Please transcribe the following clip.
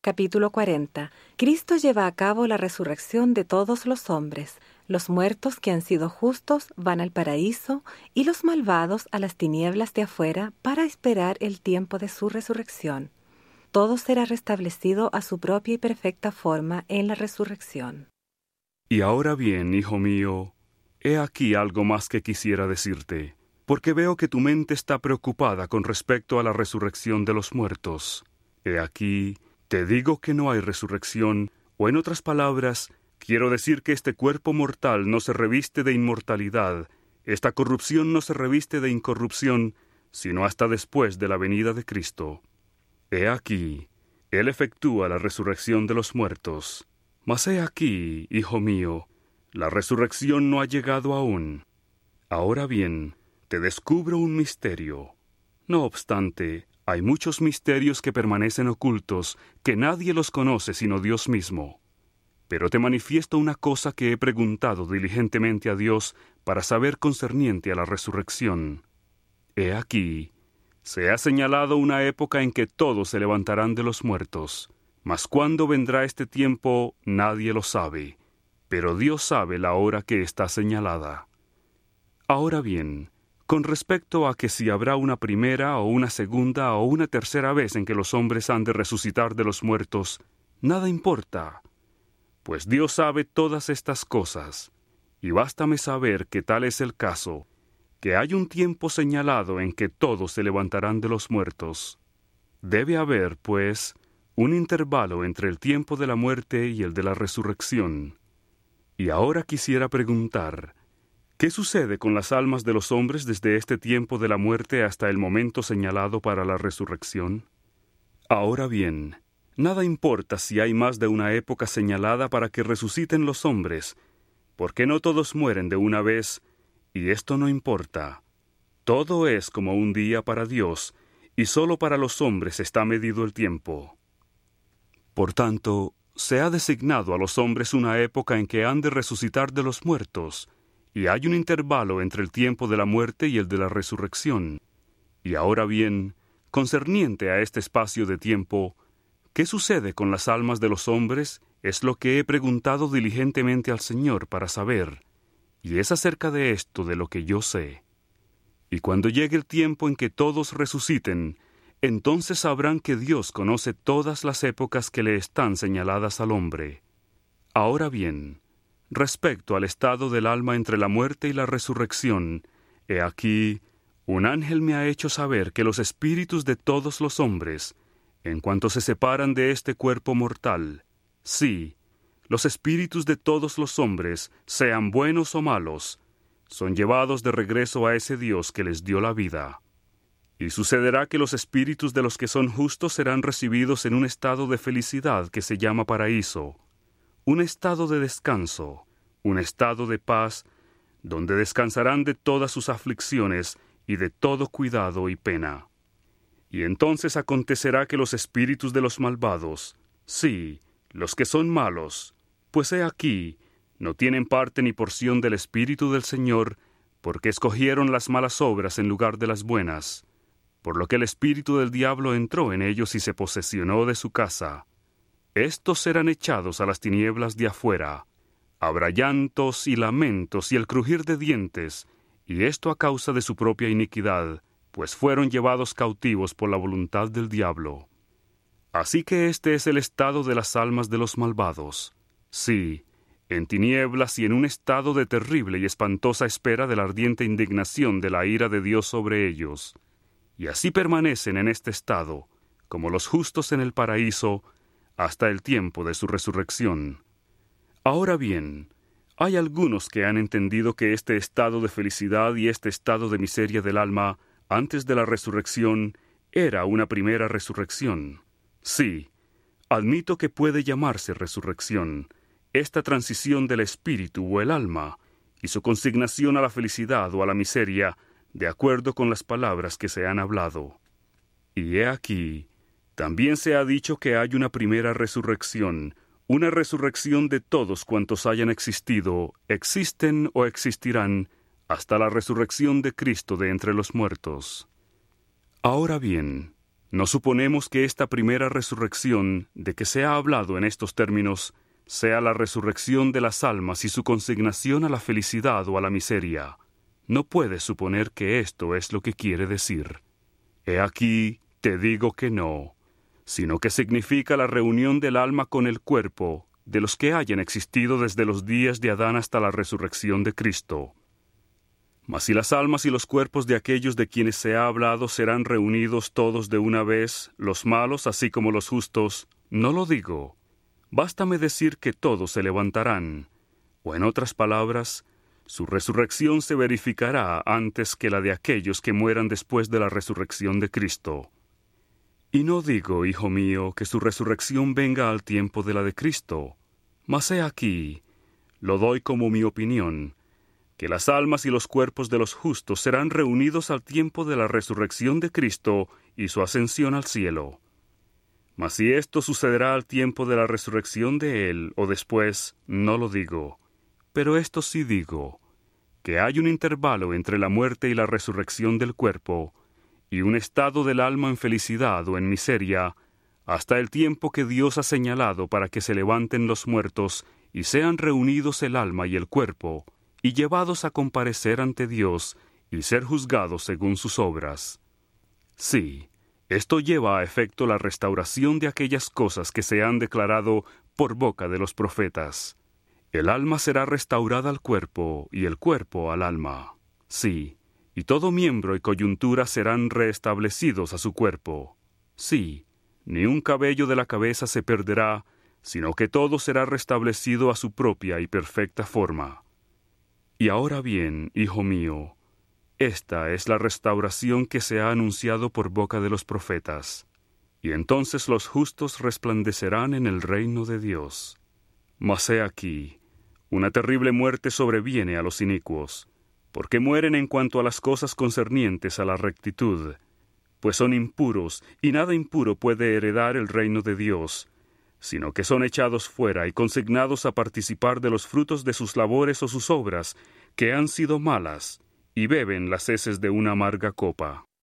Capítulo 40. Cristo lleva a cabo la resurrección de todos los hombres. Los muertos que han sido justos van al paraíso y los malvados a las tinieblas de afuera para esperar el tiempo de su resurrección. Todo será restablecido a su propia y perfecta forma en la resurrección. Y ahora bien, hijo mío, he aquí algo más que quisiera decirte, porque veo que tu mente está preocupada con respecto a la resurrección de los muertos. He aquí, te digo que no hay resurrección, o en otras palabras, quiero decir que este cuerpo mortal no se reviste de inmortalidad, esta corrupción no se reviste de incorrupción, sino hasta después de la venida de Cristo. He aquí, Él efectúa la resurrección de los muertos. Mas he aquí, hijo mío, la resurrección no ha llegado aún. Ahora bien, te descubro un misterio. No obstante, hay muchos misterios que permanecen ocultos, que nadie los conoce sino Dios mismo. Pero te manifiesto una cosa que he preguntado diligentemente a Dios para saber concerniente a la resurrección. He aquí, se ha señalado una época en que todos se levantarán de los muertos. Mas cuándo vendrá este tiempo, nadie lo sabe, pero Dios sabe la hora que está señalada. Ahora bien, con respecto a que si habrá una primera o una segunda o una tercera vez en que los hombres han de resucitar de los muertos, nada importa, pues Dios sabe todas estas cosas, y bástame saber que tal es el caso, que hay un tiempo señalado en que todos se levantarán de los muertos. Debe haber, pues, un intervalo entre el tiempo de la muerte y el de la resurrección. Y ahora quisiera preguntar, ¿qué sucede con las almas de los hombres desde este tiempo de la muerte hasta el momento señalado para la resurrección? Ahora bien, nada importa si hay más de una época señalada para que resuciten los hombres, porque no todos mueren de una vez, y esto no importa. Todo es como un día para Dios, y solo para los hombres está medido el tiempo. Por tanto, se ha designado a los hombres una época en que han de resucitar de los muertos, y hay un intervalo entre el tiempo de la muerte y el de la resurrección. Y ahora bien, concerniente a este espacio de tiempo, ¿qué sucede con las almas de los hombres? Es lo que he preguntado diligentemente al Señor para saber, y es acerca de esto de lo que yo sé. Y cuando llegue el tiempo en que todos resuciten, entonces sabrán que Dios conoce todas las épocas que le están señaladas al hombre. Ahora bien, respecto al estado del alma entre la muerte y la resurrección, he aquí, un ángel me ha hecho saber que los espíritus de todos los hombres, en cuanto se separan de este cuerpo mortal, sí, los espíritus de todos los hombres, sean buenos o malos, son llevados de regreso a ese Dios que les dio la vida. Y sucederá que los espíritus de los que son justos serán recibidos en un estado de felicidad que se llama paraíso, un estado de descanso, un estado de paz, donde descansarán de todas sus aflicciones y de todo cuidado y pena. Y entonces acontecerá que los espíritus de los malvados, sí, los que son malos, pues he aquí, no tienen parte ni porción del Espíritu del Señor, porque escogieron las malas obras en lugar de las buenas, por lo que el espíritu del diablo entró en ellos y se posesionó de su casa. Estos serán echados a las tinieblas de afuera. Habrá llantos y lamentos y el crujir de dientes, y esto a causa de su propia iniquidad, pues fueron llevados cautivos por la voluntad del diablo. Así que este es el estado de las almas de los malvados. Sí, en tinieblas y en un estado de terrible y espantosa espera de la ardiente indignación de la ira de Dios sobre ellos. Y así permanecen en este estado, como los justos en el paraíso, hasta el tiempo de su resurrección. Ahora bien, hay algunos que han entendido que este estado de felicidad y este estado de miseria del alma, antes de la resurrección, era una primera resurrección. Sí, admito que puede llamarse resurrección, esta transición del espíritu o el alma, y su consignación a la felicidad o a la miseria, de acuerdo con las palabras que se han hablado. Y he aquí, también se ha dicho que hay una primera resurrección, una resurrección de todos cuantos hayan existido, existen o existirán, hasta la resurrección de Cristo de entre los muertos. Ahora bien, No suponemos que esta primera resurrección, de que se ha hablado en estos términos, sea la resurrección de las almas y su consignación a la felicidad o a la miseria. No puedes suponer que esto es lo que quiere decir. He aquí, te digo que no, sino que significa la reunión del alma con el cuerpo, de los que hayan existido desde los días de Adán hasta la resurrección de Cristo. Mas si las almas y los cuerpos de aquellos de quienes se ha hablado serán reunidos todos de una vez, los malos así como los justos, no lo digo. Bástame decir que todos se levantarán, o en otras palabras, su resurrección se verificará antes que la de aquellos que mueran después de la resurrección de Cristo. Y no digo, hijo mío, que su resurrección venga al tiempo de la de Cristo, mas he aquí, lo doy como mi opinión, que las almas y los cuerpos de los justos serán reunidos al tiempo de la resurrección de Cristo y su ascensión al cielo. Mas si esto sucederá al tiempo de la resurrección de Él o después, no lo digo. Pero esto sí digo, que hay un intervalo entre la muerte y la resurrección del cuerpo, y un estado del alma en felicidad o en miseria, hasta el tiempo que Dios ha señalado para que se levanten los muertos y sean reunidos el alma y el cuerpo, y llevados a comparecer ante Dios y ser juzgados según sus obras. Sí, esto lleva a efecto la restauración de aquellas cosas que se han declarado por boca de los profetas. El alma será restaurada al cuerpo y el cuerpo al alma. Sí, y todo miembro y coyuntura serán reestablecidos a su cuerpo. Sí, ni un cabello de la cabeza se perderá, sino que todo será restablecido a su propia y perfecta forma. Y ahora bien, hijo mío, esta es la restauración que se ha anunciado por boca de los profetas. Y entonces los justos resplandecerán en el reino de Dios. Mas he aquí, una terrible muerte sobreviene a los inicuos, porque mueren en cuanto a las cosas concernientes a la rectitud, pues son impuros, y nada impuro puede heredar el reino de Dios, sino que son echados fuera y consignados a participar de los frutos de sus labores o sus obras, que han sido malas, y beben las heces de una amarga copa.